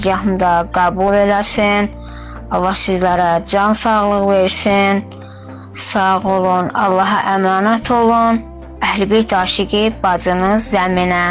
Gahımda qəbul eləsin. Allah sizlərə can sağlığı versin. Sağ olun, Allaha əmanət olun. Əhl-i-Beyt aşiqi bacınız Zəminə.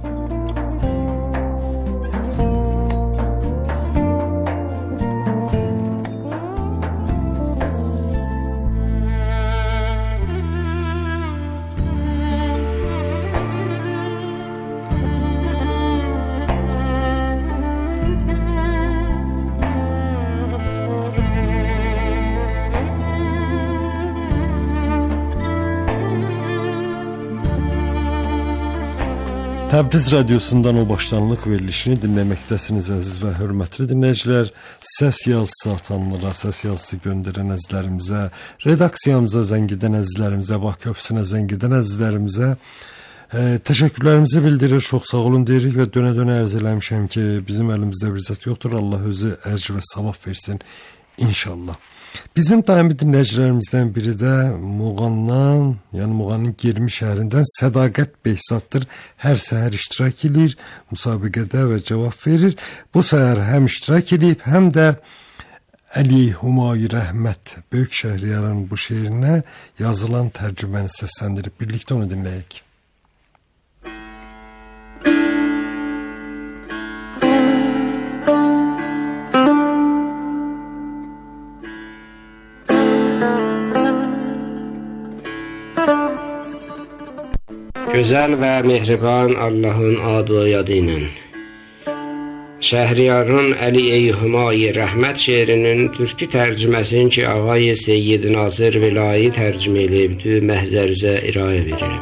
Təbriz radiosundan o başlanlıq verilişini dinləməkdəsiniz əziz və hörmətli dinləyicilər. Səs yazısı atanlara, səs yazısı göndərən əzizlərimizə, redaksiyamıza zəng edən əzizlərimizə, Bakı ofisinə zəng edən əzizlərimizə təşəkkürlərimizi bildirir, çox sağ olun deyirik və dönə-dönə ərz eləmişəm ki, bizim əlimizdə bir zət yoxdur. Allah özü əcr və savab versin inşallah. Bizim daimi dinləyicilərimizdən biri də Muğandan, yəni Muğanın Germi şəhərindən Sədaqət Behzaddır. Hər səhər iştirak edir, müsabiqədə və cavab verir. Bu səhər həm iştirak edib, həm də Əli Humayi Rəhmət Böyük Şəhriyarın bu şeirinə yazılan tərcüməni səsləndirib. Birlikdə onu dinləyək. Gözəl və mehriban Allahın adı və yadı ilə Şəhriyarın Əli Humayi Rəhmət şeirinin türkü tərcüməsini ki, Ağay Seyyid Nazır Vilayi tərcümə edibdi, məhzərizə irayə verirəm.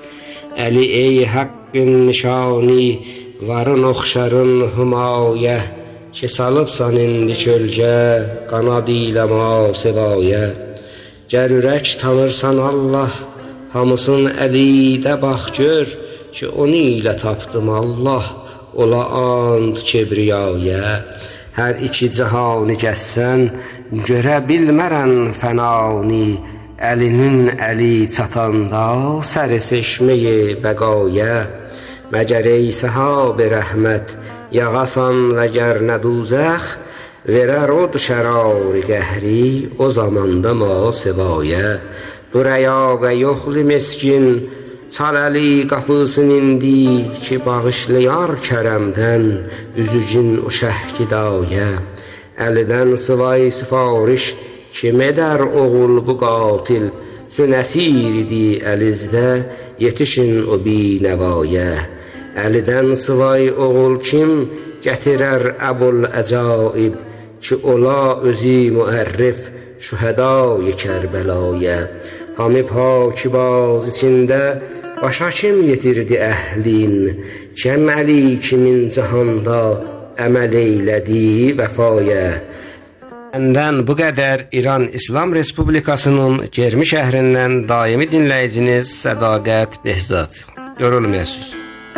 Əli haqqın nişani, varın oxşarın humayə, ki salıbsan indi çölgə, qanadı ilə masivaya. Gər ürək tanırsan Allah, hamısın əlidə bax gör, ki onu ilə tapdım Allah, ola and kebriyaya. Hər iki cihanı gəzsən, görə bilmərən fənani, əlinin əli çatanda, səri seçməyi bəqaya. Məgər ey səhab-ı rəhmət, yağasan və gər nə duzəx, verər od şərar qəhri, o zamanda masivaya. Dur ayağa yoxlu meskin, çal əli qapısın indi, ki bağışlayar kərəmdən, üzücün o şəhkidaya. Əlidən sıvay sifariş, kim edər oğul bu qatil, sünəsir idi əlizdə, yetişin o binəvaya. Əlidən sıvay oğul kim, gətirər əbul əcaib, ki ola özü müərrif, şühədai Kərbəlaya. Hamı pakibaz içində başa kim yetirdi əhlin, kim Əli kimin cihanda əməl eylədi vəfaya. Məndən bu qədər. İran İslam Respublikasının Germi şəhrindən daimi dinləyiciniz Sədaqət Behzad. Yorulmayasınız.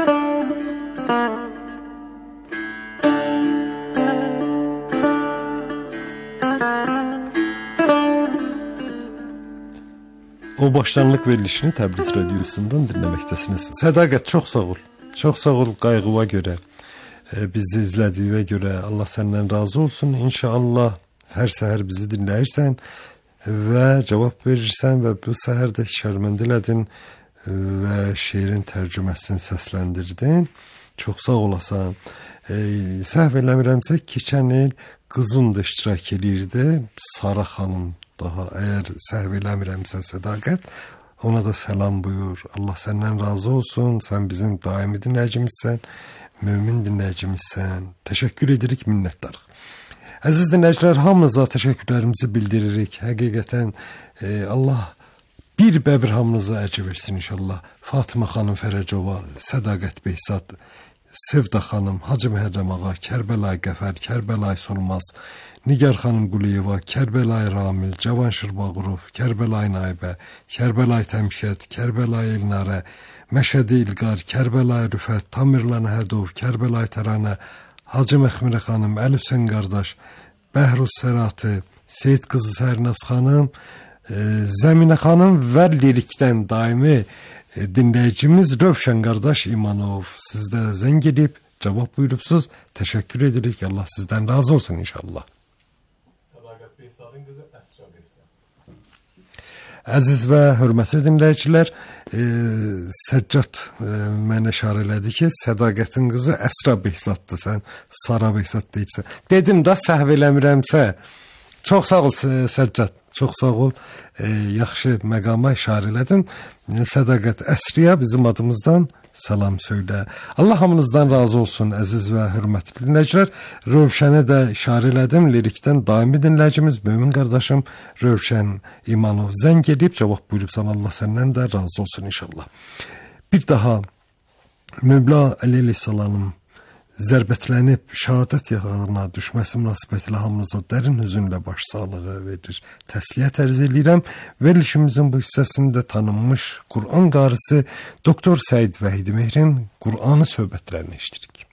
O başlanlıq verilişini Təbriz radiosundan dinləməkdəsiniz. Sədaqət, çox sağ ol. Çox sağ ol qayğıva görə, bizi izlədiyinə görə. Allah səndən razı olsun. İnşallah hər səhər bizi dinləyirsən və cavab verirsən və bu səhər də şərməndə elədin və şeirin tərcüməsini səsləndirdin. Çox sağ olasan. Səhv eləmirəmsə, keçən il qızın da iştirak edirdi, Sara xanım. Daha əgər səhv eləmirəmsə Sədaqət, ona da salam buyur. Allah səndən razı olsun. Sən bizim daimi dinləyicimizsən, mömin dinləyicimizsən. Təşəkkür edirik, minnətdarıq. Əziz dinləyicilər, hamınıza təşəkkürlərimizi bildiririk. Həqiqətən Allah bir bəbir hamınıza əcr versin inşallah. Fatimə xanım Fərəcova, Sədaqət Behzad, Sevda xanım, Hacı Məhərrəm ağa, Kərbəlayı Qəfər, Kərbəlayı Solmaz, Nigar xanım Quliyeva, Kərbəlayı Ramil, Cavanşir Bağırov, Kərbəlayı Naibə, Kərbəlayı Təmşət, Kərbəlayı Elnarə, Məşədi İlqar, Kərbəlayı Rüfət, Tamirlan Hədov, Kərbəlayı Təranə, Hacı Məxmirə xanım, Əli Hüseyn qardaş, Bəhrus Səratı, Seyid qızı Sərnaz xanım, Zəminə xanım və lirikdən daimi dinləyicimiz Rövşən qardaş İmanov. Siz də zəng edib cavab buyurubsuz. Təşəkkür edirik. Allah sizdən razı olsun inşallah. Sədaqət Beysalın qızı Əsra Beysal. Əziz və hörmətli dinləyicilər, Səccad mənə işarə elədi ki, Sədaqətin qızı Əsra Behzaddır, sən Sara Behzad deyirsən. Dedim də səhv eləmirəmsə. Çox sağ ol Səccad, çox sağ ol. Yaxşı məqama işarə elədin. Sədaqət Əsriyə bizim adımızdan salam söylə. Allah hamınızdan razı olsun əziz və hörmətli dinləyicilər. Rövşənə də işarə elədim. Lirikdən daimi dinləyicimiz, mömin qardaşım Rövşən İmanov zəng edib cavab buyurubsan. Allah səndən də razı olsun inşallah. Bir daha Mövla əleyhissalamın zərbətlənib şəhadət yağına düşməsi münasibətilə hamınıza dərin hüzünlə başsağlığı verir. Təsliyyət ərz edirəm. Verilişimizin bu hissəsində tanınmış Quran qarisi Doktor Səid Vəhidi Mehrin Qur'anı söhbətlərini eşidirik.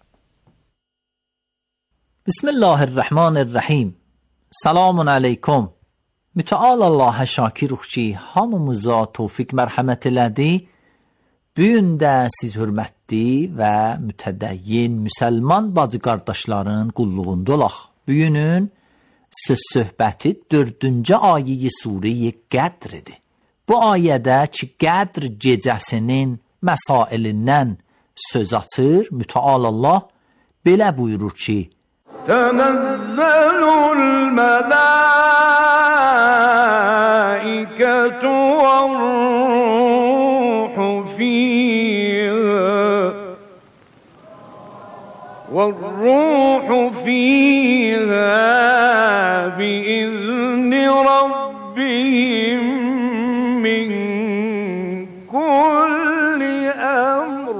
Bismillahirrahmanirrahim. Selamun aleykum. Müteal Allah'a şakiruq ki, hamımıza tevfik mərhəmət elədi. Bu gün də siz hörmətli və mütədəyyin müsəlman bacı qardaşların qulluğunda olaq. Bu günün söz-söhbəti 4-cü ayə-i Surə-i Qədrdir. Bu ayədə ki, Qədr gecəsinin məsailindən söz açır, mütəal Allah belə buyurur ki: Tənəzzəlul mələikətü والروح فيها بإذن ربهم من كل أمر.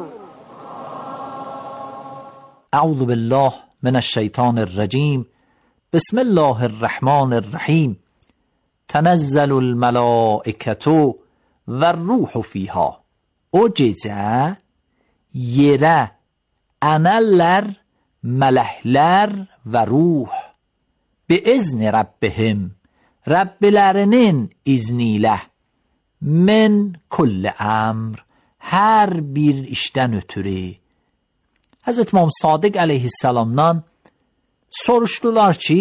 أعوذ بالله من الشيطان الرجيم. بسم الله الرحمن الرحيم. تنزل الملائكة والروح فيها. O gecə yerə ənəllər, mələklər və ruh biizni Rabbihim, Rəbbilərinin izni ilə, min kulli əmr, hər bir işdən ötürü. Həzrət İmam Sadiq əleyhissalamdan soruşdular ki,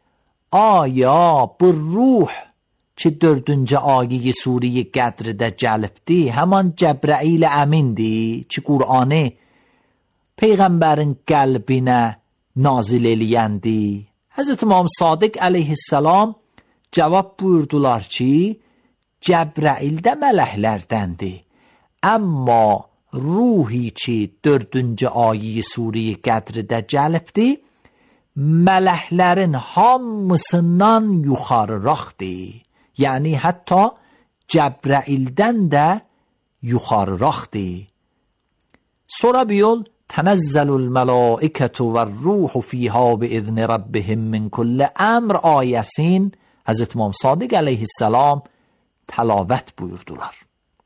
aya bu ruh ki 4-cü ayə-i Surə-i Qədrdə gəlibdi, həman Cəbrəil əmindir ki, Qur'anı Peyğəmbərin qəlbinə nazil eləyəndi. Həzrət İmam Sadiq əleyhissalam cavab buyurdular ki, Cəbrəil də mələklərdəndir. Amma ruhi ki 4-cü ayə-i Surə-i Qədrdə gəlibdi, mələklərin hamısından yuxarıraqdır. Yəni hətta Cəbrəildən də yuxarıraqdır. Sonra bir yol Tənəzzəlul mələikətü və ruhu fiyha biizni Rabbihim min kulli əmr ayəsin Həzrət İmam Sadiq əleyhissalam təlavət buyurdular.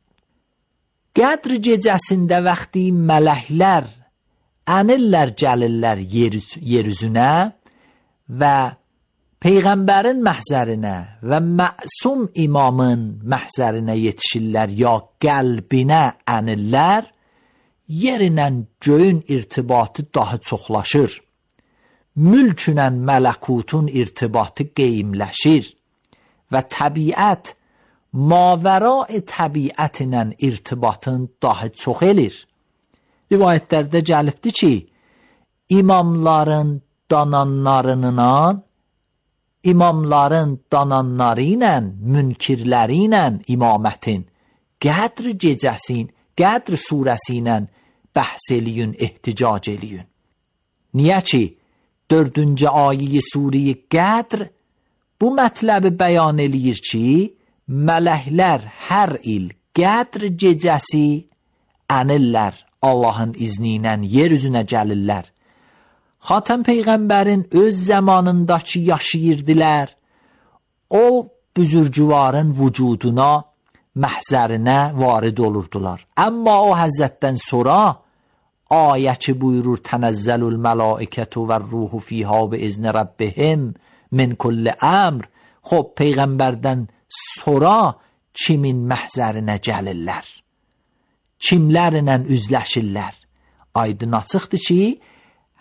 Qədr gecəsində vaxtı mələklər ənillər gəlirlər yer üzünə və Peyğəmbərin məhzərinə və məsum imamın məhzərinə yetişirlər ya qəlbinə ənillər, yerinlə göyün irtibatı daha çoxlaşır. Mülkünə mələkutun irtibatı qeymləşir və təbiət mavəra təbiətinlə irtibatın daha çox elir. Rivayətlərdə gəlibdir ki, imamların dananları ilə münkirləri ilə imamətin Qədr gecəsin, Qədr surəsi ilə bəhs eləyin, ehticac eləyin. Niyə ki 4-cü ayə-i Surə-i Qədr bu mətləbi bəyan eləyir ki, mələklər hər il Qədr gecəsi ənillər, Allahın izni ilə yer üzünə gəlirlər. Xatəm Peyğəmbərin öz zamanındakı yaşayırdılar. O büzürgüvarın vücuduna, məhzərinə varid olurdular. Amma o Həzrətdən sonra ayə ki buyurur Tənəzzəlul mələikətü və ruhu fiyha biizni Rabbihim min kulli əmr. Xob Peyğəmbərdən sonra kimin məhzərinə gəlirlər? Kimlərlə üzləşirlər? Aydın açıqdır ki,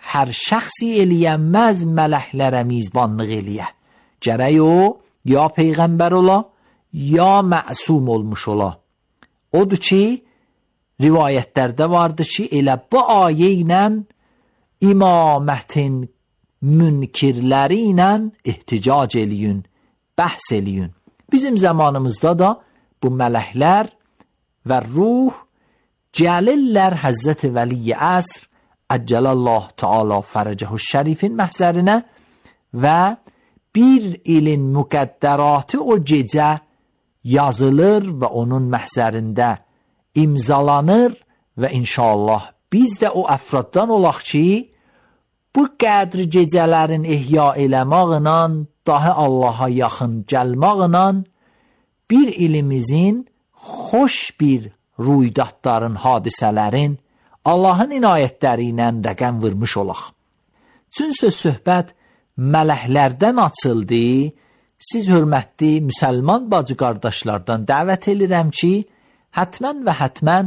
hər şəxsi eləyənməz mələklərə mizbanlıq eləyə. Gərək o ya peyğəmbər ola, ya məsum olmuş ola. Odur ki, rivayətlərdə vardır ki, elə bu ayə ilə imamətin münkirləri ilə ehticac eləyin, bəhs eləyin. Bizim zamanımızda da bu mələklər və ruh gəlirlər Həzrəti Vəli Əsr Əcəlallah Teala Fərəcəhu Şərifin məhzərinə və bir ilin müqəddəratı o gecə yazılır və onun məhzərində imzalanır və inşallah biz də o əfraddan olaq ki, bu qədri gecələrin ihya eləmaqla, daha Allaha yaxın gəlmaqla bir ilimizin xoş bir ruydadların, hadisələrin Allahın inayətləri ilə rəqəm vurmuş olaq. Çünki söhbət mələklərdən açıldı. Siz hörmətli müsəlman bacı qardaşlardan dəvət edirəm ki, hətmən və hətmən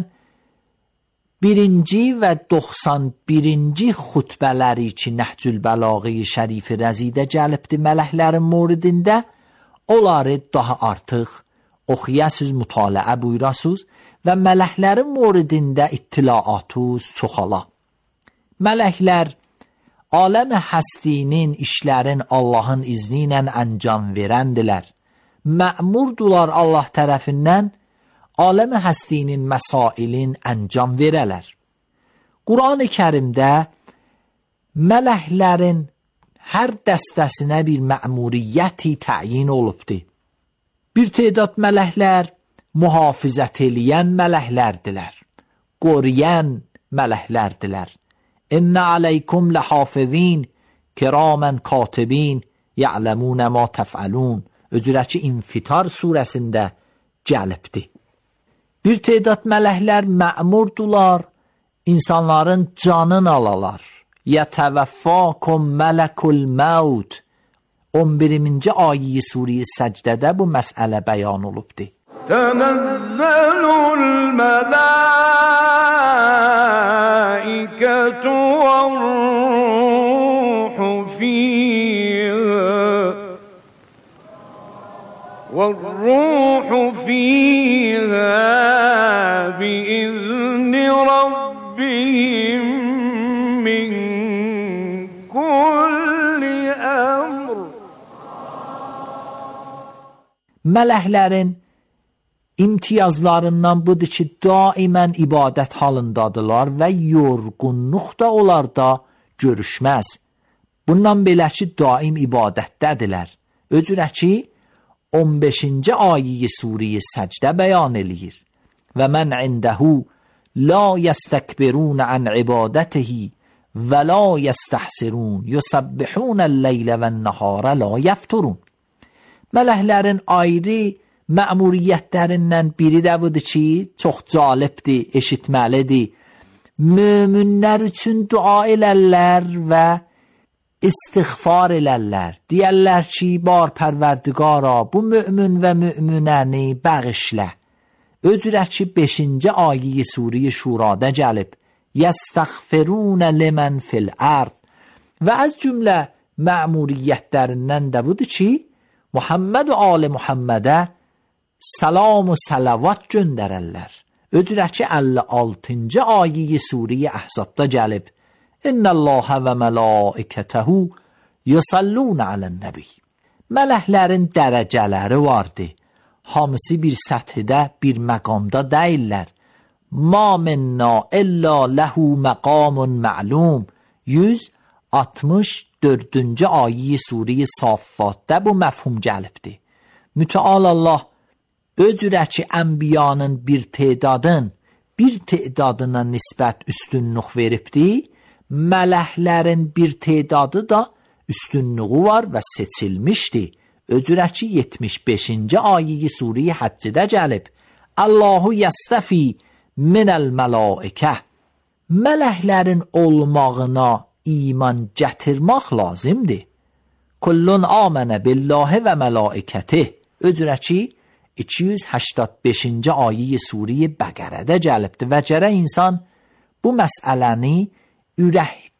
1-ci və 91-ci xutbələri ki, Nəhcül Bəlağə-i Şərifi rəzidə gəlibdi mələklərin moridində, onları daha artıq oxuyasız, mütaliə buyurasız və mələklərin moridində ittilaatuz çoxala. Mələklər aləm-i həstinin işlərin Allahın izni ilə əncam verəndilər. Mə'murdular Allah tərəfindən aləm-i həstinin məsailin əncam verələr. Quran-ı Kərimdə mələklərin hər dəstəsinə bir mə'muriyyəti təyin olubdur. Bir tədad mələklər mühafizət eləyən mələklərdilər, qoruyən mələklərdilər. İnnə aleykum ləhafizin kiramən katibin ya'ləmunə ma təfəlun öcürəki İnfitar surəsində gəlibdir. Bir tədad mələklər mə'murdular, insanların canını alalar. Yətəvəffəkum mələkul məvd 11-ci ayə-i Sure-i Səcdədə bu məsələ bəyan olubdur. Tənəzzəlul mələikətü vər-ruhu fîhə bi-izni rabbihim min kulli əmr. Mələklərin imtiyazlarından budur ki, daimən ibadət halındadılar və yorğunluq da onlarda görüşməz. Bundan belə ki, daim ibadətdədirlər. Öcürə ki, 15-ci ayə-i Sure-i Səcdə bəyan eləyir. Və mən indəhu la yəstəkbirun ən ibadətihi və la yəstəhsirun yusabbihunəl-leylə vən-nəhərə la yəfturun. Mələklərin ayrı mə'muriyyətlərindən biri də budur ki, çox cəlibdir, eşitməlidir. Möminlər üçün dua elərlər və istiğfar elərlər. Deyərlər ki, bar pərverdigara, bu mömin və möminəni bəğişlə. Öcürə ki, 5-ci ayə-i Sure-i Şurada gəlib. Yəstəğfirunə limən fil-ərd. Və az cümlə mə'muriyyətlərindən də budur ki, Muhammed və Ali Muhammedə salam və salavat göndərərlər. Öcürə ki, 56-cı ayə-i Sure-i Əhzabda gəlib. İnnəlləhə və mələikətəhu yusallunə alən-nəbi. Mələklərin dərəcələri vardır. Hamısı bir səthdə, bir məqamda deyirlər. Ma minna illə ləhu məqamun ma'lum. 164-cü ayə-i Sure-i Saffatda bu məfhum gəlibdir. Mütəal Allah öcürə ki, ənbiyanın bir tədadına nisbət üstünlük veribdir, mələklərin bir tədadı da üstünlüğü var və seçilmişdir. Öcürə ki, 75-ci ayə-i Sure-i Həccidə gəlib. Allahu yəstəfi minəl mələikə. Mələklərin olmağına iman gətirmək lazımdır. Kullun amənə billahi və mələikətih. Öcürə ki, 285-ci ayə-i Sure-i Bəqərədə gəlibdir və gərək insan bu məsələni ürək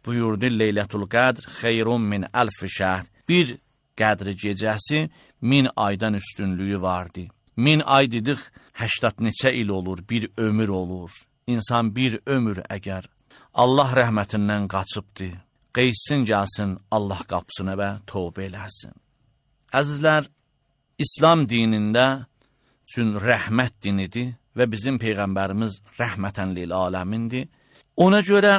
buyurdu Leylətul Qədr xeyrun min əlf şəhr. Bir qədr gecəsi 1000 aydan üstünlüyü vardı. 1000 ay dedik 80 neçə il olur, bir ömür olur. İnsan bir ömür əgər Allah rəhmətindən qaçıbdır, qeyssin gəlsin Allah qapısına və tövbə eləsin. Əzizlər, İslam dinində üçün rəhmət dinidir və bizim Peyğəmbərimiz rəhmətən lil aləmindir. Ona görə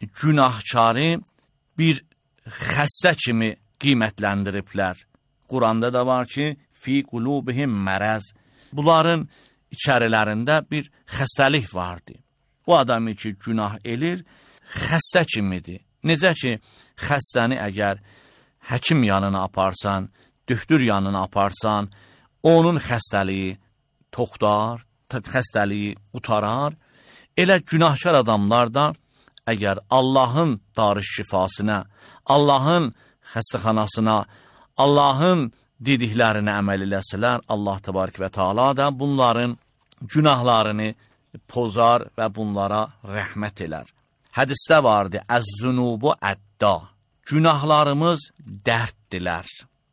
günahkarı bir xəstə kimi qiymətləndiriblər. Quranda da var ki, fi qulubihim mərəz. Bunların içərilərində bir xəstəlik vardı. Bu adamı ki, günah elir, xəstə kimidir. Necə ki, xəstəni əgər həkim yanına aparsan, doktor yanına aparsan, onun xəstəliyi toxtar, xəstəliyi qutarar. Elə günahkar adamlar da əgər Allahın darış şifasına, Allahın xəstəxanasına, Allahın dediklərinə əməl eləsələr, Allah təbarək və Teala da bunların günahlarını pozar və bunlara rəhmət elər. Hədisdə vardı, əz-zunubu ədda. Günahlarımız dərddilər.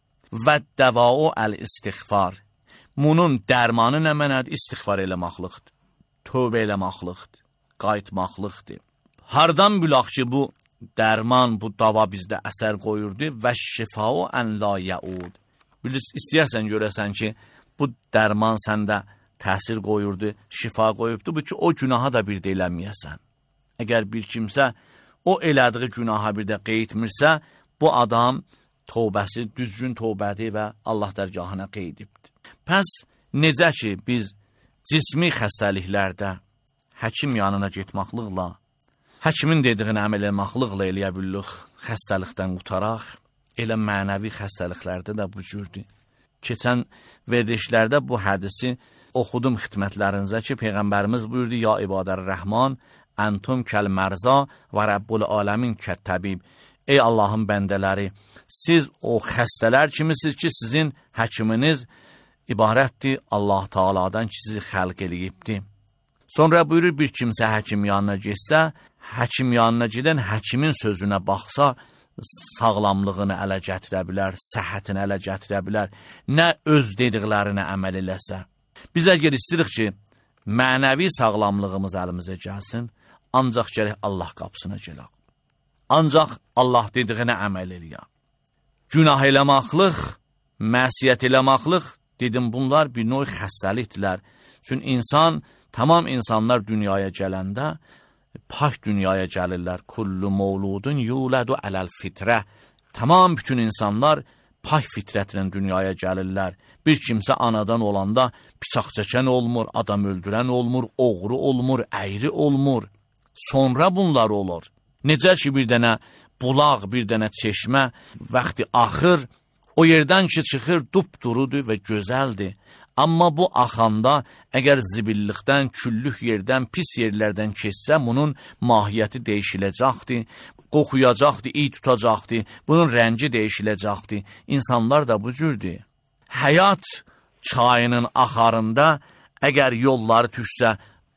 Və dəvao əl-istiğfar. Bunun dərmanı nə mənədir? İstiğfar eləmaqlıqdır. Tövbə eləmaqlıqdır. Qayıtmaqlıqdır. Hardan bilaq ki, bu dərman, bu dava bizdə əsər qoyurdu və şifao ən la yaud. İstəyərsən görəsən ki, bu dərman səndə təsir qoyurdu, şifa qoyubdu, bu ki, o günaha da bir də eləməyəsən. Əgər bir kimsə o elədiği günaha bir də qeydmirsə, bu adam tövbəsi düzgün tövbədir və Allah dərgahına qeydibdir. Pəs necə ki, biz cismi xəstəliklərdə həkim yanına getmaqlıqla, həkimin dediyini əməl etməklıqla eləyə bilirik, xəstəlikdən qutaraq, elə mənəvi xəstəliklərdə də bu cürdür. Keçən verilişlərdə bu hədisi oxudum xidmətlərinizə ki, Peyğəmbərimiz buyurdu, ya ibadər-rəhman, əntum kəl-mərza və Rəbbul aləmin kət-təbib. Ey Allahın bəndələri, siz o xəstələr kimisiniz ki, sizin həkiminiz ibarətdir Allah Teala'dan ki, sizi xəlq eləyibdir. Sonra buyurur, bir kimsə həkim yanına getsə, həkim yanına gedən həkimin sözünə baxsa, sağlamlığını ələ gətirə bilər, səhhətini ələ gətirə bilər, nə öz dediklərinə əməl eləsə. Biz əgər istəyirik ki, mənəvi sağlamlığımız əlimizə gəlsin, ancaq gərək Allah qapısına gələk. Ancaq Allah dediyinə əməl eləyək. Günah eləmaqlıq, məsiyyət eləmaqlıq, dedim, bunlar bir növ xəstəlikdirlər. Çünki insan, tamam insanlar dünyaya gələndə, pak dünyaya gəlirlər. Kullu mevludun yulədu aləl fitrə. Tamam bütün insanlar pak fitrətlə dünyaya gəlirlər. Bir kimsə anadan olanda bıçaq çəkən olmur, adam öldürən olmur, oğru olmur, əyri olmur. Sonra bunlar olur. Necə ki, bir dənə bulaq, bir dənə çeşmə vaxtı axır, o yerdən ki çıxır, dupdurudur və gözəldir. Amma bu axanda, əgər zibillikdən, küllük yerdən, pis yerlərdən keçsə, bunun mahiyyəti dəyişiləcəkdir, qoxuyacaqdır, iyi tutacaqdır, bunun rəngi dəyişiləcəkdir. İnsanlar da bu cürdür. Həyat çayının axarında, əgər yolları düşsə,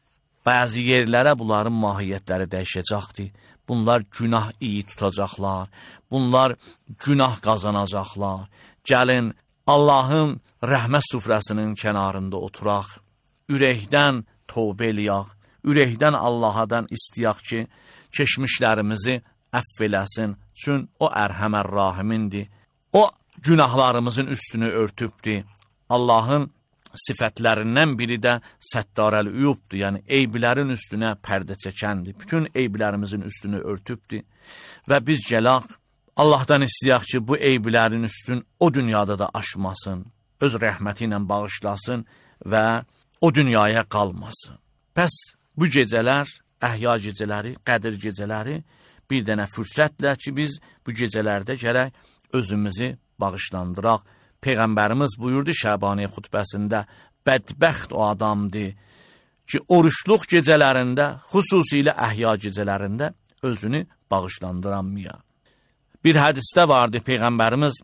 bəzi yerlərə bunların mahiyyətləri dəyişəcəkdir. Bunlar günah iyi tutacaqlar, bunlar günah qazanacaqlar. Gəlin, Allahın rəhmət süfrəsinin kənarında oturaq, ürəkdən tövbə eləyək, ürəkdən Allah'adan istəyək ki, keçmişlərimizi əff eləsin, çünki o ərhəmər rahimindir. O günahlarımızın üstünü örtübdür. Allahın sifətlərindən biri də səttarəl-üyubdur, yəni eyblərin üstünə pərdə çəkəndir. Bütün eyblərimizin üstünü örtübdür və biz gələk, Allah'dan istəyək ki, bu eyblərin üstün o dünyada da aşmasın, öz rəhməti ilə bağışlasın və o dünyaya qalmasın. Bəs bu gecələr, əhya gecələri, qədir gecələri bir dənə fürsətlər ki, biz bu gecələrdə gərək özümüzü bağışlandıraq. Peyğəmbərimiz buyurdu Şəbani xutbəsində, bədbəxt o adamdır ki, oruçluq gecələrində, xüsusilə əhya gecələrində özünü bağışlandıranmaya. Bir hədisdə vardı, Peyğəmbərimiz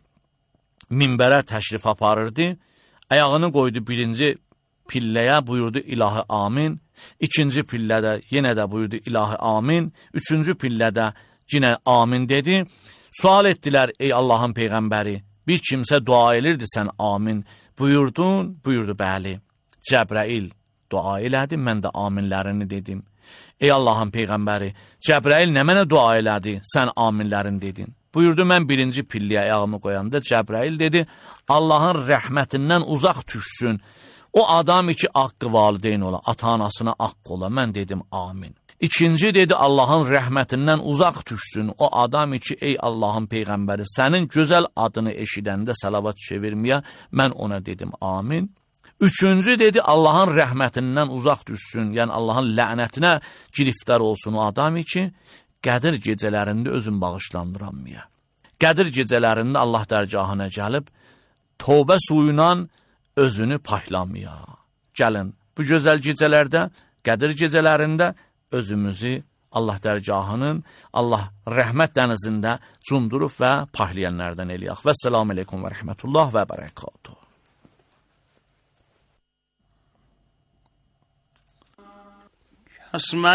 minbərə təşrif aparırdı, ayağını qoydu birinci pilləyə, buyurdu ilahi amin, ikinci pillədə yenə də buyurdu ilahi amin, üçüncü pillədə Yenə amin dedi. Sual etdilər, ey Allahın peyğəmbəri, bir kimsə dua edirdi, sən amin buyurdun, buyurdu, bəli. Cəbrail dua elədi, mən də aminlərini dedim. Ey Allahın peyğəmbəri, Cəbrail nə mənə dua elədi, sən aminlərini dedin. Buyurdu, mən birinci pilliyə ayağımı qoyanda Cəbrail dedi, Allahın rəhmətindən uzaq düşsün. O adam ki, haqqı valideyn ola, ata-anasına haqq ola. Mən dedim, amin. İkinci dedi, Allahın rəhmətindən uzaq düşsün. O adam ki, ey Allahın peyğəmbəri, sənin gözəl adını eşidəndə salavat çevirməyə, mən ona dedim, amin. Üçüncü dedi, Allahın rəhmətindən uzaq düşsün, yəni Allahın lənətinə giriftar olsun o adam ki, Qədir gecələrində özün bağışlandıranmaya. Qədir gecələrində Allah dərgahına gəlib, tövbə suyuyla özünü paklamaya. Gəlin, bu gözəl gecələrdə, Qədir gecələrində özümüzü Allah dərgahının, Allah rəhmət dənizində cumdurub və paklayanlardan eləyək. Vəssalamu aleykum və rəhmətullah və bərəkatuhu. اسم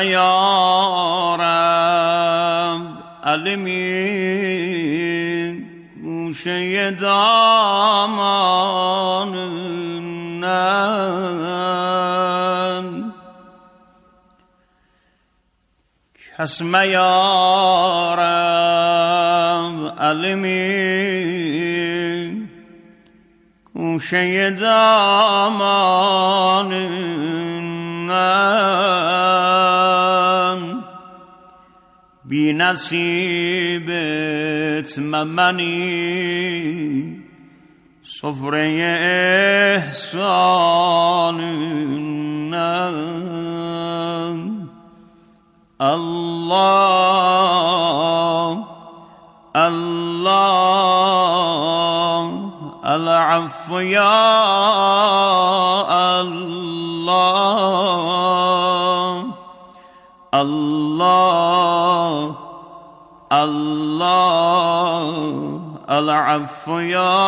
یارم علمی گوشه دامانم اسم یارم علمی گوشه دامانم بی نصیبت منی سفره احسانم الله الله العفو یا الله الله الله العفو یا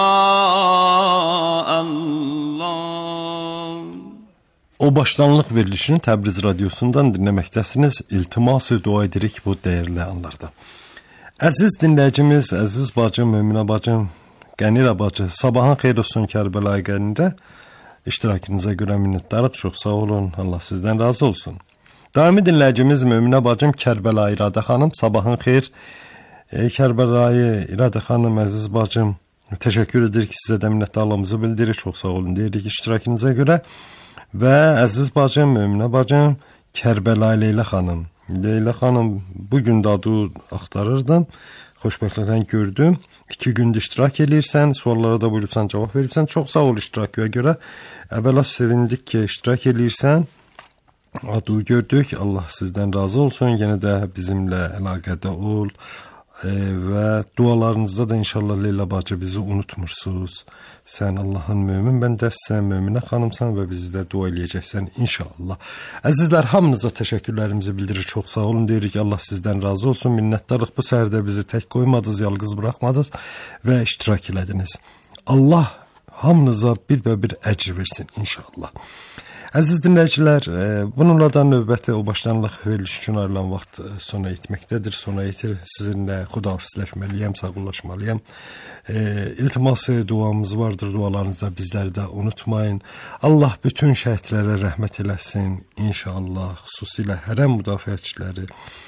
Allah. O başlanlıq verilişini Təbriz radiosundan dinləməkdəsiniz. İltimas dua edirik bu dəyərli anlarda. Əziz dinləyicimiz, əziz bacım, Möminə bacım, Qənirə bacı, sabahın xeyir olsun Kərbəlayı Qənirə. İştirakınıza görə minnətdarıq, çox sağ olun, Allah sizdən razı olsun. Daimi dinləyicimiz Möminə bacım Kərbəlayı İradə xanım, sabahın xeyir. Kərbəlayı İradə xanım, əziz bacım, təşəkkür edirik, sizə də minnətdarlığımızı bildiririk, çox sağ olun deyirik iştirakınıza görə. Və əziz bacım, Möminə bacım Kərbəlayı Leyla xanım. Leyla xanım, bugün də adı axtarırdım, xoşbəxtliklə gördüm. 2 gündür iştirak edirsən, suallara da buyurubsan, cavab verirsən. Çox sağ ol iştirakıya görə. Əvvəla sevindik ki, iştirak edirsən. Adı gördük. Allah sizdən razı olsun. Yenə də bizimlə əlaqədə ol. Və dualarınızda da inşallah Leyla bacı bizi unutmursunuz. Sən Allahın mömin bəndəsən, möminə xanımsan və bizi də dua eləyəcəksən inşallah. Əzizlər, hamınıza təşəkkürlərimizi bildirir, çox sağ olun deyirik. Allah sizdən razı olsun. Minnətdarıq, bu səhərdə bizi tək qoymadınız, yalqız buraxmadınız və iştirak elədiniz. Allah hamınıza bir əcr versin inşallah. Əziz dinləyicilər, bununla da növbəti o başlanlıq veriliş üçün ayrılan vaxt sona etməkdədir. Sona etir. Sizinlə xudahafizləşməliyəm, sağollaşmalıyam. İltiması duamız vardır. Dualarınızda bizləri də unutmayın. Allah bütün şəhidlərə rəhmət eləsin. İnşallah. Xüsusilə hərəm müdafiəçiləri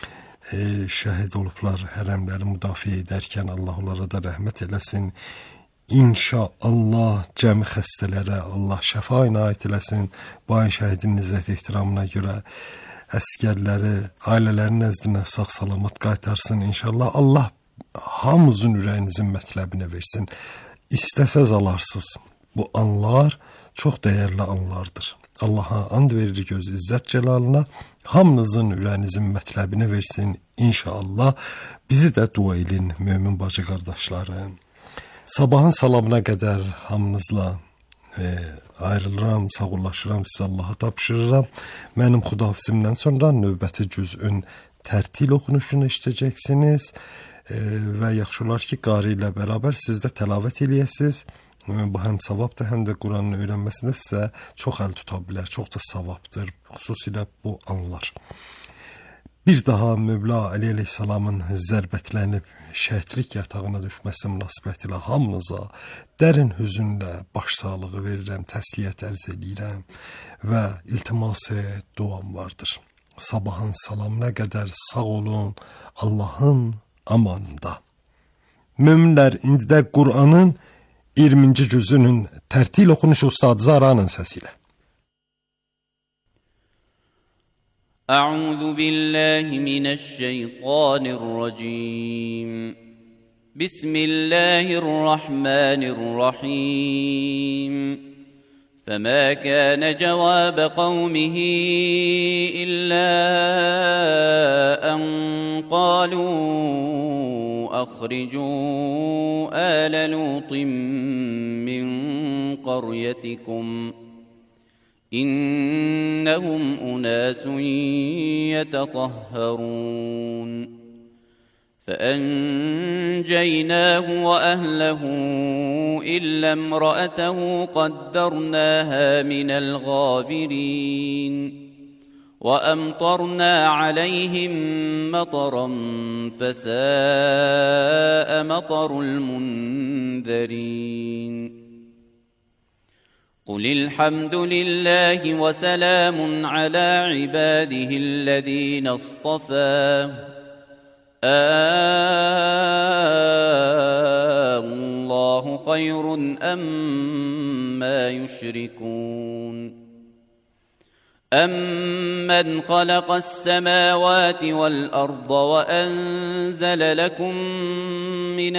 şəhid olublar. Hərəmləri müdafiə edərkən Allah onlara da rəhmət eləsin. İnşallah cəmi xəstələrə Allah şəfa inayət eləsin. Bu ayın şəhidin izzət ehtiramına görə əskərləri ailələrinin nəzdinə sağ-salamat qaytarsın inşallah. Allah hamımızın ürəyinizin mətləbini versin. İstəsəz alarsınız. Bu anlar çox dəyərli anlardır. Allaha and veririk öz izzət cəlalına. Hamınızın ürəyinizin mətləbini versin inşallah. Bizi də dua edin mömin bacı qardaşlarım. Sabahın salamına qədər hamınızla ayrılıram, sağollaşıram, sizə Allaha tapşırıram. Mənim xudahafizimdən sonra növbəti cüzün tərtil oxunuşunu işləyəcəksiniz və yaxşı olar ki, qari ilə bərabər siz də təlavət eləyəsiniz. Bu həm savabdır, həm də Quranın öyrənməsində sizə çox əl tuta bilər, çox da savabdır, xüsusilə bu anlar. bir daha Mövla Ali əleyhissalamın zərbətlənib şəhidlik yatağına düşməsi münasibətilə hamınıza dərin hüzünlə başsağlığı verirəm, təsliyyət ərz edirəm və iltiması duam vardır. Sabahın salamına qədər sağ olun, Allahın amanında. Möminlər, indi də Qur'anın 20-ci cüzünün tərtil oxunuşu Ustad Zaranın səsilə. أعوذ بالله من الشيطان الرجيم بسم الله الرحمن الرحيم فما كان جواب قومه إلا أن قالوا أخرجوا آل لوط من قريتكم إنهم أناس يتطهرون فأنجيناه وأهله إلا امرأته قدرناها من الغابرين وأمطرنا عليهم مطرا فساء مطر المنذرين قل الحمد لله وسلام على عباده الذين اصطفى الله خير أما يشركون أمن خلق السماوات والأرض وأنزل لكم من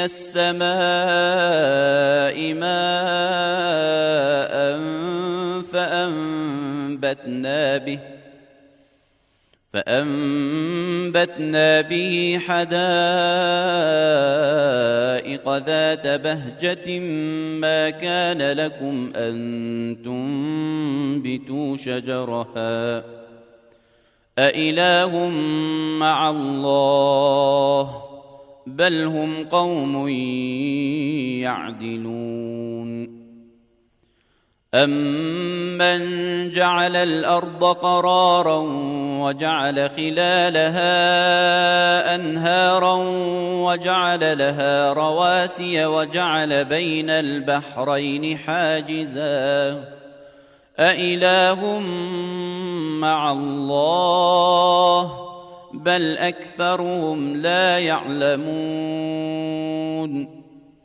السماء ماء فأنبتنا به حدائق ذات بهجة ما كان لكم أن تنبتوا شجرها أإله مع الله بل هم قوم يعدلون أمن جعل الأرض قرارا وجعل خلالها أنهارا وجعل لها رواسي وجعل بين البحرين حاجزا أإله مع الله بل أكثرهم لا يعلمون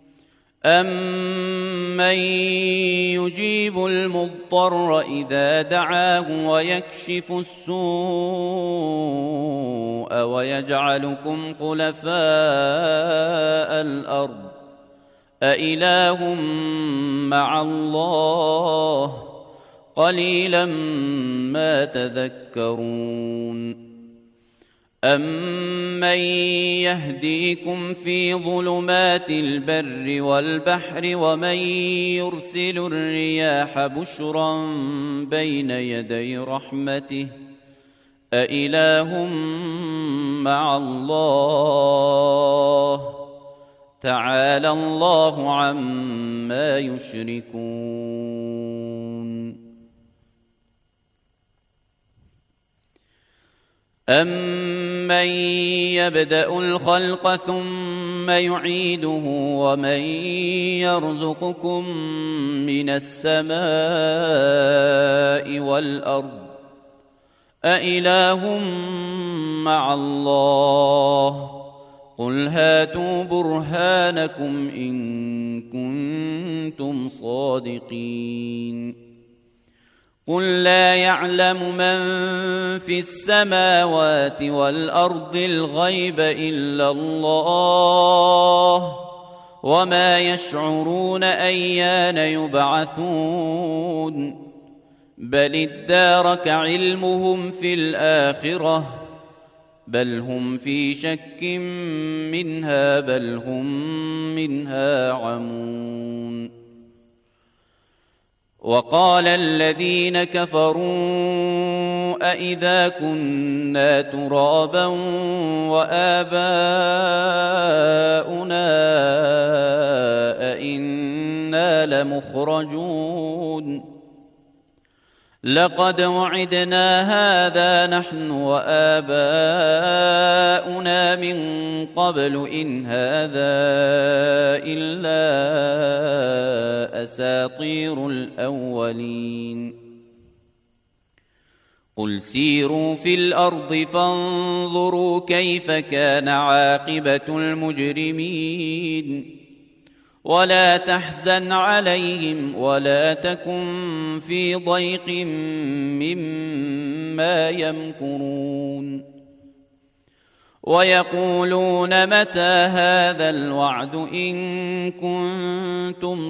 أمن يجيب المضطر إذا دعاه ويكشف السوء ويجعلكم خلفاء الأرض أإله مع الله قليلا ما تذكرون أمن يهديكم في ظلمات البر والبحر ومن يرسل الرياح بشرا بين يدي رحمته أإله مع الله تعالى الله عما يشركون أمن يبدأ الخلق ثم يعيده ومن يرزقكم من السماء والأرض أإله مع الله قل هاتوا برهانكم إن كنتم صادقين قل لا يعلم من في السماوات والأرض الغيب إلا الله وما يشعرون أيان يبعثون بل ادارك علمهم في الآخرة بل هم في شك منها بل هم منها عمون وقال الذين كفروا أئذا كنا ترابا وآباؤنا أئنا لمخرجون لقد وعدنا هذا نحن وآباؤنا من قبل إن هذا إلا أساطير الأولين قل سيروا في الأرض فانظروا كيف كان عاقبة المجرمين ولا تحزن عليهم ولا تكن في ضيق مما يمكرون ويقولون متى هذا الوعد إن كنتم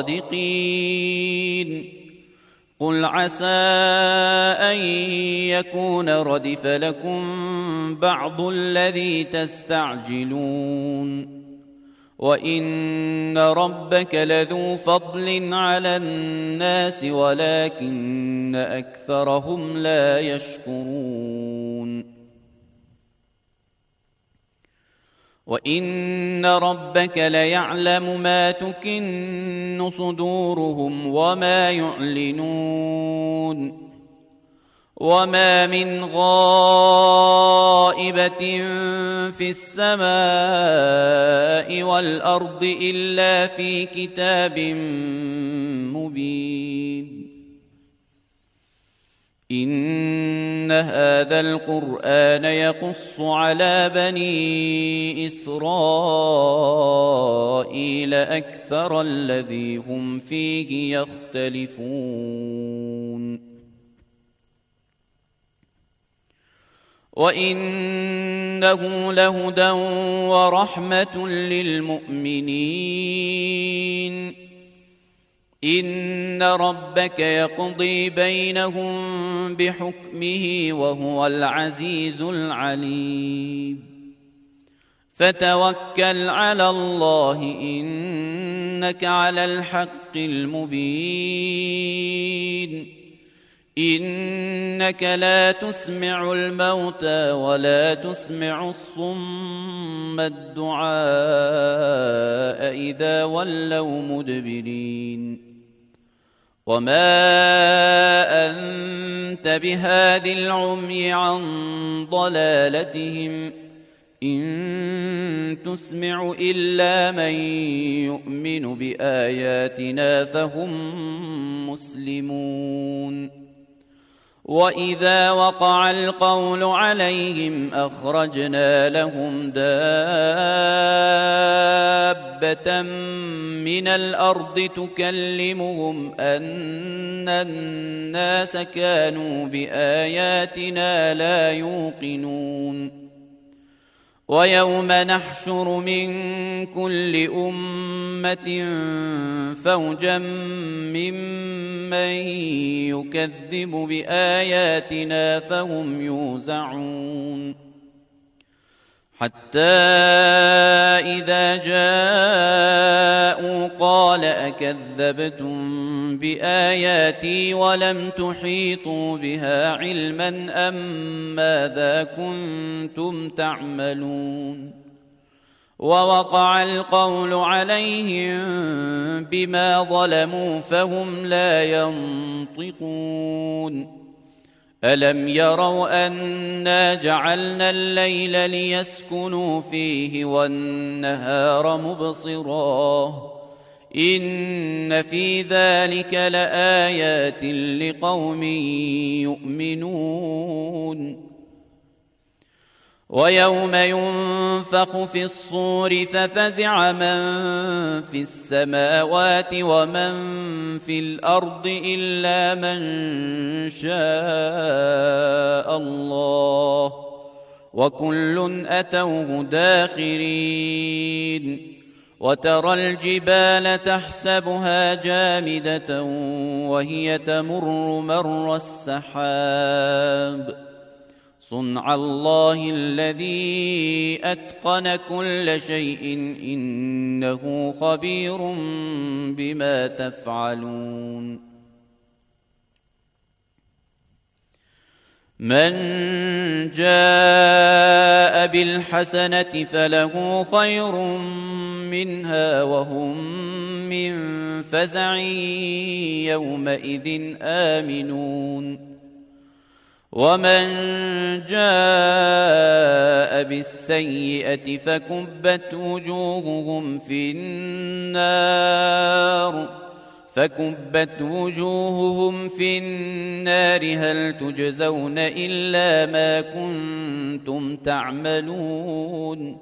صادقين قل عسى أن يكون ردف لكم بعض الذي تستعجلون وإن ربك لذو فضل على الناس ولكن أكثرهم لا يشكرون وإن ربك ليعلم ما تكن صدورهم وما يعلنون وما من غائبة في السماء والأرض إلا في كتاب مبين إن هذا القرآن يقص على بني إسرائيل أكثر الذي هم فيه يختلفون وإنه لهدى ورحمة للمؤمنين إن ربك يقضي بينهم بحكمه وهو العزيز العليم فتوكل على الله إنك على الحق المبين إنك لا تسمع الموتى ولا تسمع الصم الدعاء إذا ولوا مدبرين وما أنت بهاد العمي عن ضلالتهم إن تسمع إلا من يؤمن بآياتنا فهم مسلمون وإذا وقع القول عليهم أخرجنا لهم دابة من الأرض تكلمهم أن الناس كانوا بآياتنا لا يوقنون ويوم نحشر من كل أمة فوجا ممن يكذب بآياتنا فهم يوزعون حتى إذا جاءوا قال أكذبتم بآياتي ولم تحيطوا بها علما أم ماذا كنتم تعملون ووقع القول عليهم بما ظلموا فهم لا ينطقون ألم يروا أنا جعلنا الليل ليسكنوا فيه والنهار مبصرا إن في ذلك لآيات لقوم يؤمنون ويوم ينفخ في الصور ففزع من في السماوات ومن في الأرض إلا من شاء الله وكل أتوه داخرين وترى الجبال تحسبها جامدة وهي تمر مر السحاب صنع الله الذي أتقن كل شيء إنه خبير بما تفعلون من جاء بالحسنة فله خير منها وهم من فزع يومئذ آمنون ومن جاء بالسيئة فكبت وجوههم في النار هل تجزون إلا ما كنتم تعملون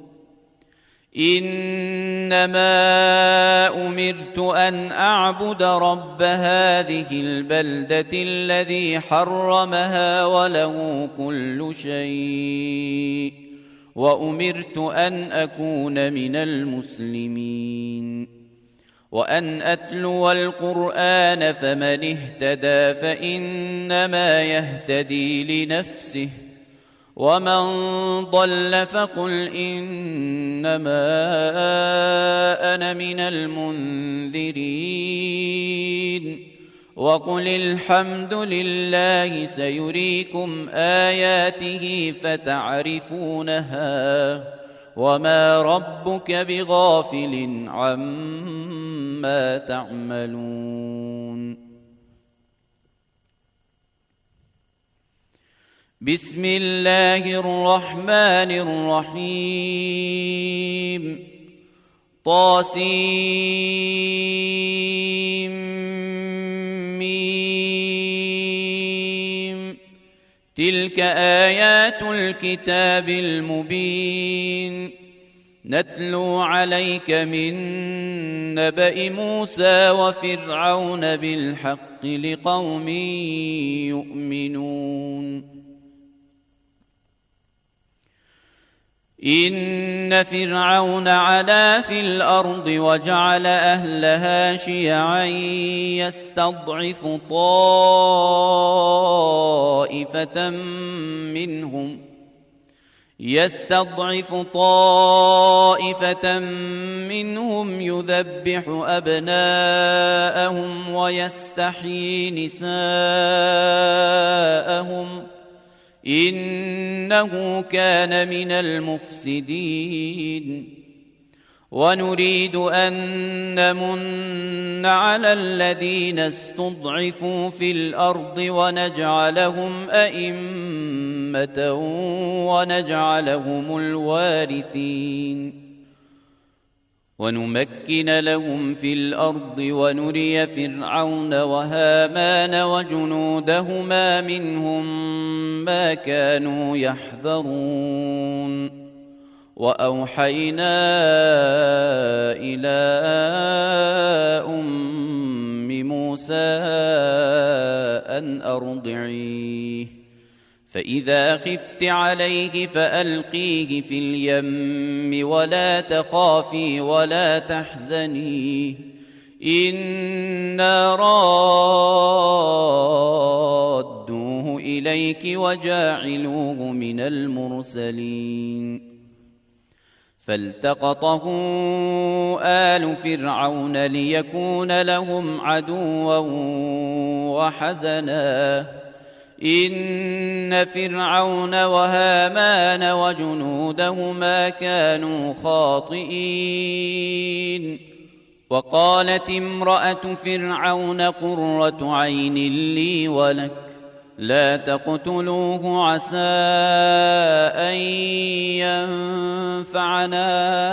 إنما أمرت أن أعبد رب هذه البلدة الذي حرمها وله كل شيء وأمرت أن أكون من المسلمين وأن أتلو القرآن فمن اهتدى فإنما يهتدي لنفسه ومن ضل فقل إنما أنا من المنذرين وقل الحمد لله سيريكم آياته فتعرفونها وما ربك بغافل عما تعملون بسم الله الرحمن الرحيم طاسيم تلك آيات الكتاب المبين نتلو عليك من نبأ موسى وفرعون بالحق لقوم يؤمنون إن فرعون علا في الأرض وجعل أهلها شيعا يستضعف طائفة منهم يذبح أبناءهم ويستحيي نساءهم إنه كان من المفسدين ونريد أن نمن على الذين استضعفوا في الأرض ونجعلهم أئمة ونجعلهم الوارثين ونمكن لهم في الأرض ونري فرعون وهامان وجنودهما منهم ما كانوا يحذرون وأوحينا إلى أم موسى أن أرضعيه فإذا خفت عليه فألقيه في اليم ولا تخافي ولا تحزني إنا رادوه إليك وجاعلوه من المرسلين فالتقطه آل فرعون ليكون لهم عدوا وحزنا إن فرعون وهامان وجنودهما كانوا خاطئين وقالت امرأة فرعون قرة عين لي ولك لا تقتلوه عسى أن ينفعنا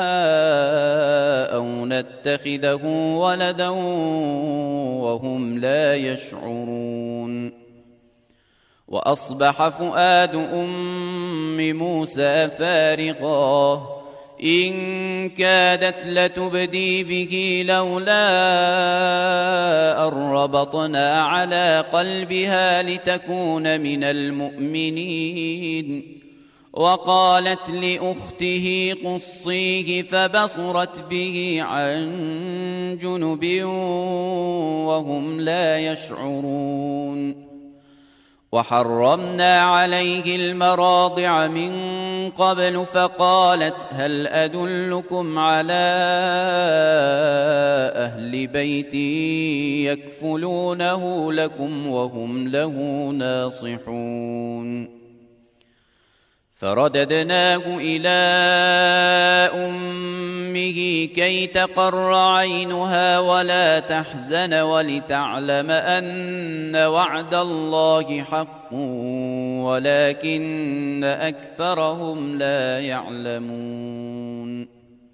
أو نتخذه ولدا وهم لا يشعرون وأصبح فؤاد أم موسى فارغا إن كادت لتبدي به لولا أن ربطنا على قلبها لتكون من المؤمنين وقالت لأخته قصيه فبصرت به عن جنب وهم لا يشعرون وحرمنا عليه المراضع من قبل فقالت هل أدلكم على أهل بيت يكفلونه لكم وهم له ناصحون فرددناه إلى أمه كي تقر عينها ولا تحزن ولتعلم أن وعد الله حق ولكن أكثرهم لا يعلمون.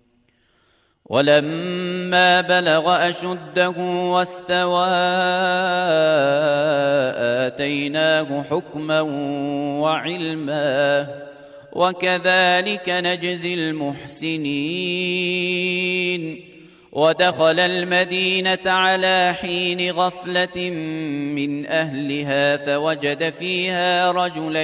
ولما بلغ أشده واستوى آتيناه حكما وعلما وكذلك نجزي المحسنين. ودخل المدينة على حين غفلة من أهلها فوجد فيها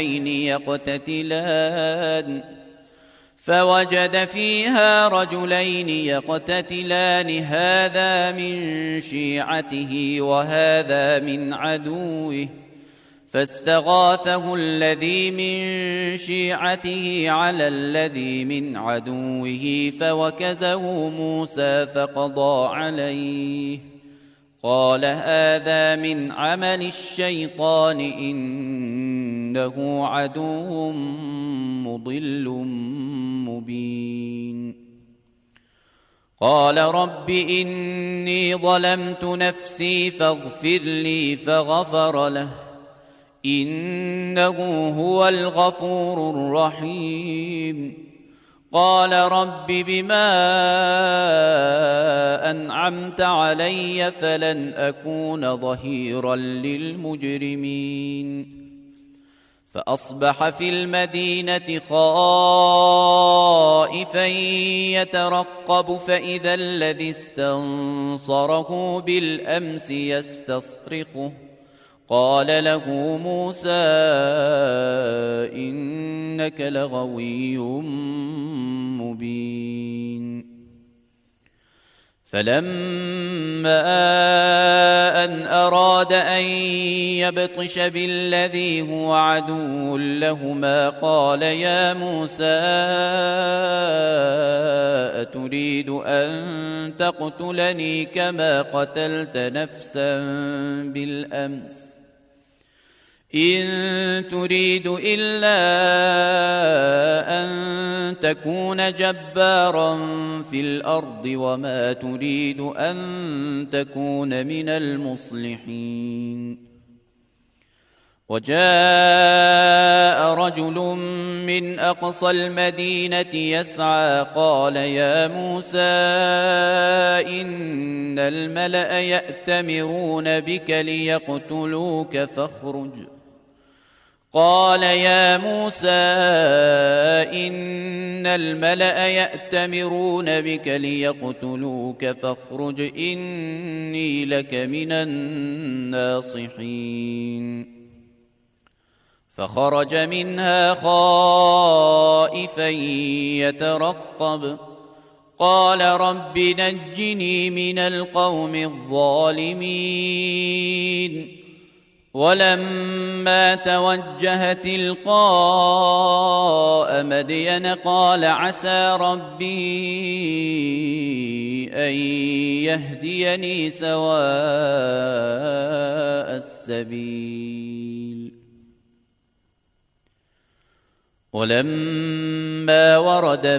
رجلين يقتتلان هذا من شيعته وهذا من عدوه فاستغاثه الذي من شيعته على الذي من عدوه فوكزه موسى فقضى عليه قال هذا من عمل الشيطان إنه عدو مضل مبين. قال رب إني ظلمت نفسي فاغفر لي فغفر له إنه هو الغفور الرحيم. قال رب بما أنعمت علي فلن أكون ظهيرا للمجرمين. فأصبح في المدينة خائفا يترقب فإذا الذي استنصره بالأمس يستصرخه قال له موسى إنك لغوي مبين. فلما أن أراد أن يبطش بالذي هو عدو لهما قال يا موسى أتريد أن تقتلني كما قتلت نفسا بالأمس إن تريد إلا أن تكون جبارا في الأرض وما تريد أن تكون من المصلحين. وجاء رجل من أقصى المدينة يسعى قال يا موسى إن الملأ يأتمرون بك ليقتلوك فاخرج قال يا موسى إن الملأ يأتمرون بك ليقتلوك فاخرج إني لك من الناصحين. فخرج منها خائفا يترقب قال رب نجني من القوم الظالمين. ولما توجه تلقاء مدين قال عسى ربي أن يهديني سواء السبيل. ولما ورد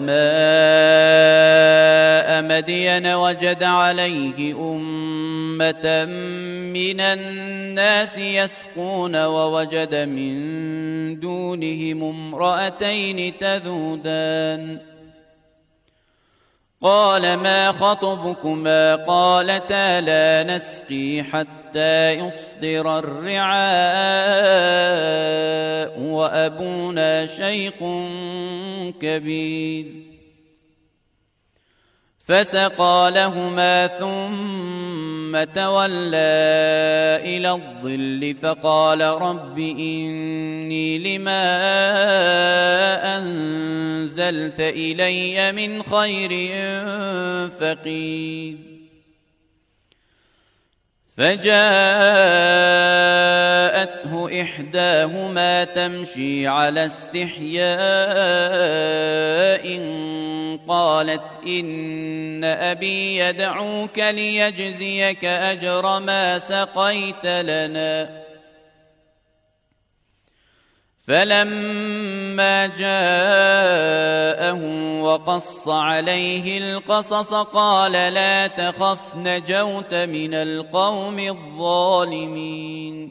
ماء مدين وجد عليه أمة من الناس يسقون ووجد من دونهم امرأتين تذودان قال ما خطبكما قالتا لا نسقي حتى يصدر الرعاء وأبونا شيخ كبير. فسقى لهما ثم تولى إلى الظل فقال رب إني لما أنزلت إلي من خير فقير. فجاءته إحداهما تمشي على استحياء قالت إن أبي يدعوك ليجزيك أجر ما سقيت لنا فلما جاءهم وقص عليه القصص قال لا تخف نجوت من القوم الظالمين.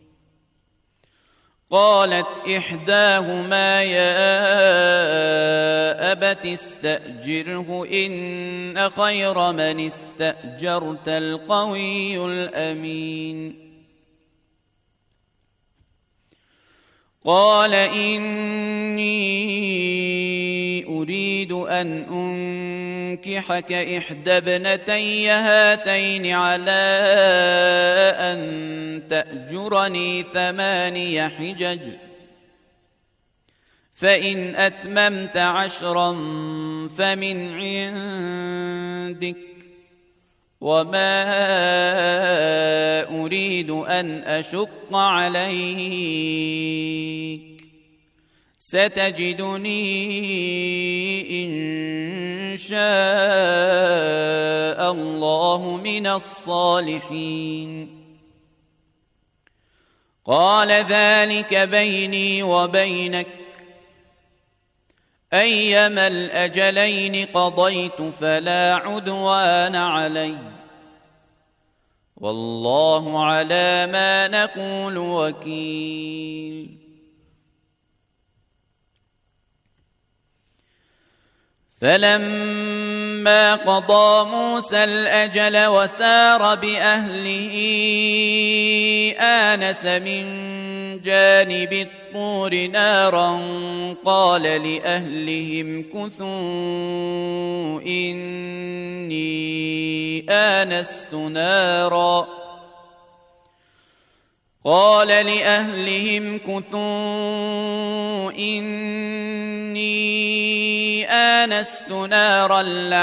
قالت إحداهما يا أبت استأجره إن خير من استأجرت القوي الأمين. قال إني أريد أن أنكحك إحدى ابنتي هاتين على أن تأجرني 8 حجج فإن أتممت 10 فمن عندك وما أريد أن أشق عليك ستجدني إن شاء الله من الصالحين. قال ذلك بيني وبينك أيما الأجلين قضيت فلا عدوان علي والله على ما نقول وكيل. فلما قضى موسى الأجل وسار بأهله آنس من جانب الطور نارا قال لأهلهم كثوا إني آنست نارا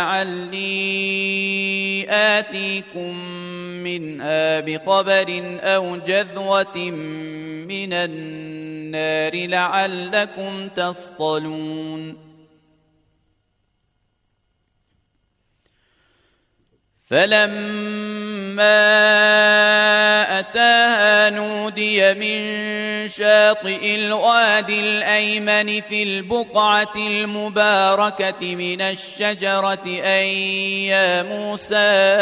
لعلي آتيكم منها بخبر أو جذوة من النار لعلكم تصطلون. فلما أتاها نودي من شاطئ الوادي الأيمن في البقعة المباركة من الشجرة أن يا موسى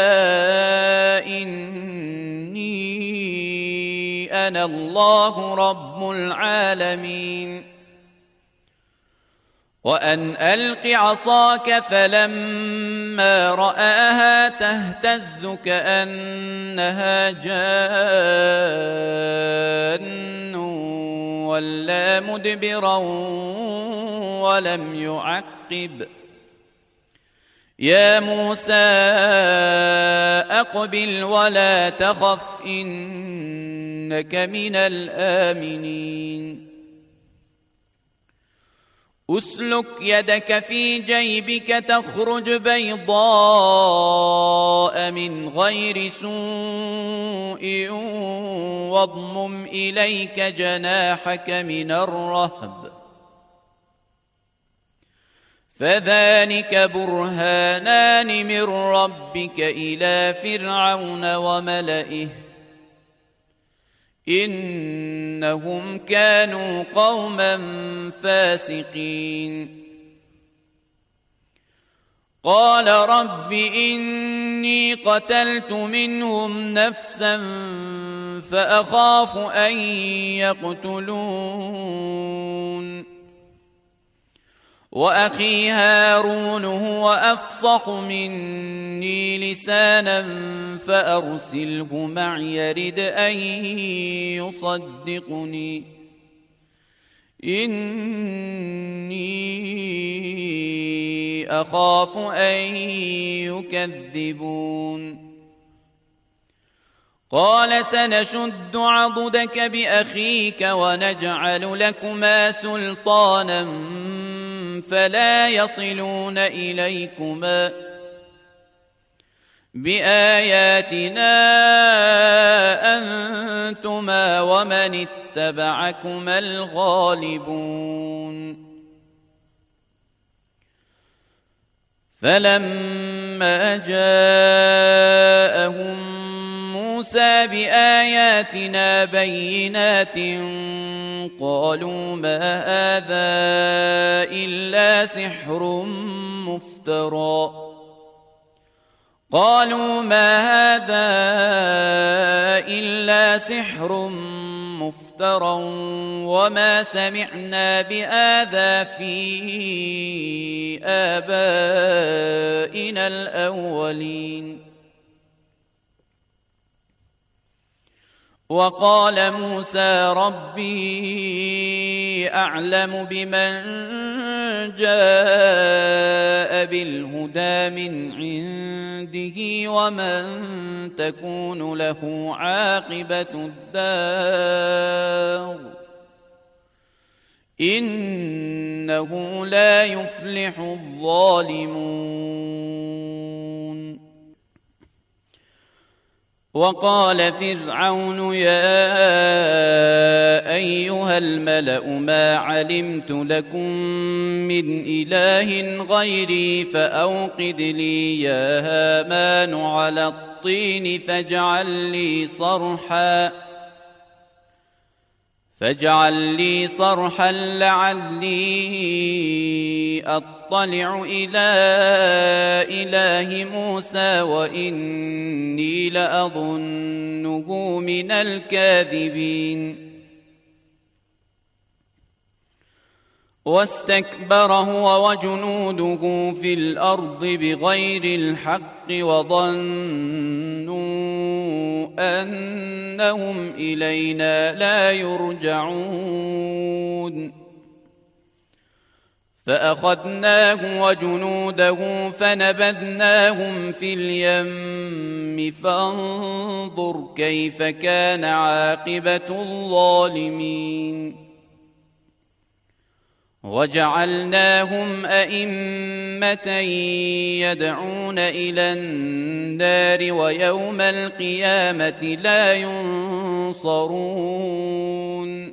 إني أنا الله رب العالمين وأن ألق عصاك فلما رآها تهتز كأنها جان ولا مدبرا ولم يعقب يا موسى أقبل ولا تخف إنك من الآمنين. أسلك يدك في جيبك تخرج بيضاء من غير سوء واضمم إليك جناحك من الرهب فذلك برهانان من ربك إلى فرعون وملئه إنهم كانوا قوما فاسقين. قال رب إني قتلت منهم نفسا فأخاف أن يقتلون وأخي هارون هو أفصح مني لسانا فأرسله معي يرد أن يصدقني إني أخاف أن يكذبون. قال سنشد عضدك بأخيك ونجعل لكما سلطانا فلا يصلون إليكما بآياتنا أنتما ومن اتبعكما الغالبون. فلما جاءهم موسى بآياتنا بينات قالوا ما هذا إلا سحر مفترى وما سمعنا بهذا في آبائنا الأولين وقال موسى ربي أعلم بمن جاء بالهدى من عنده ومن تكون له عاقبة الدار إنه لا يفلح الظالمون. وقال فرعون يا أيها الملأ ما علمت لكم من إله غيري فأوقد لي يا هامان على الطين فاجعل لي صرحا لعلي أطلع إلى إله موسى وإني لأظنه من الكاذبين. واستكبر هو وجنوده في الأرض بغير الحق وظنوا أنهم إلينا لا يرجعون فأخذناه وجنوده فنبذناهم في اليم فانظر كيف كان عاقبة الظالمين. وجعلناهم أئمة يدعون إلى النار ويوم القيامة لا ينصرون.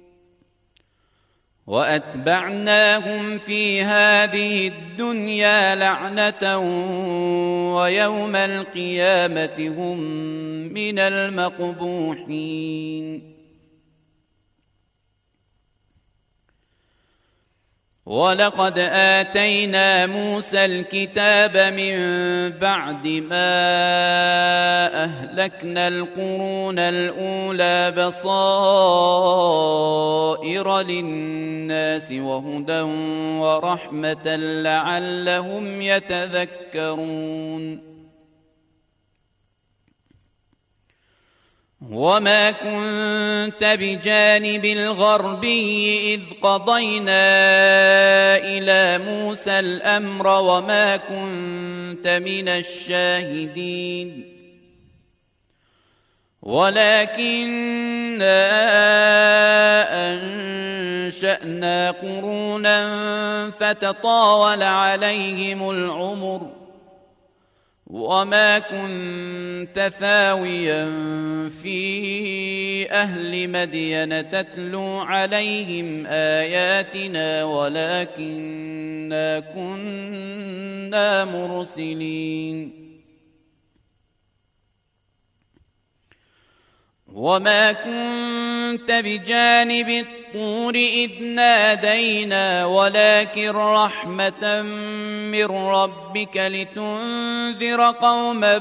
وأتبعناهم في هذه الدنيا لعنة ويوم القيامة هم من المقبوحين. ولقد آتينا موسى الكتاب من بعد ما أهلكنا القرون الأولى بصائر للناس وهدى ورحمة لعلهم يتذكرون. وما كنت بجانب الغربي إذ قضينا إلى موسى الأمر وما كنت من الشاهدين ولكننا أنشأنا قرونا فتطاول عليهم العمر وما كنت ثاويا في أهل مدين تتلو عليهم آياتنا ولكننا كنا مرسلين. وما كنت بجانب الطور إذ نادينا ولكن رحمة من ربك لتنذر قوما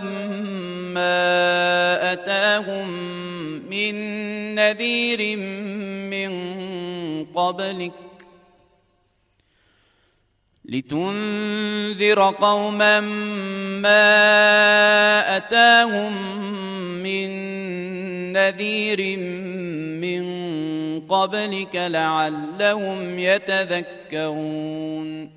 ما أتاهم من نذير من قبلك لعلهم يتذكرون.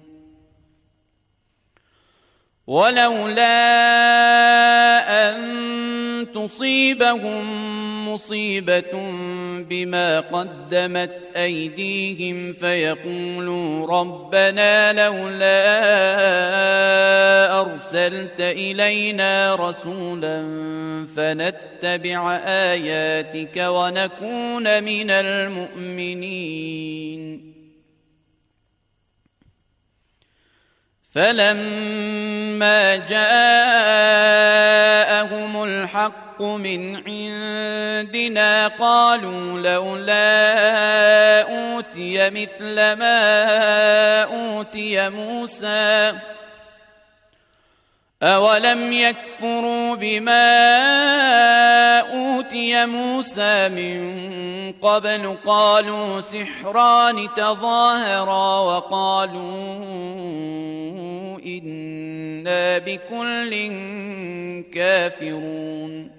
ولولا أن تصيبهم مصيبة بما قدمت أيديهم فيقولوا ربنا لولا أرسلت إلينا رسولا فنتبع آياتك ونكون من المؤمنين فلما جاءهم الحق من عندنا قالوا لولا أوتي مثل ما أوتي موسى أولم يكفروا بما أوتي موسى من قبل قالوا سحران تظاهرا وقالوا إنا بكل كافرون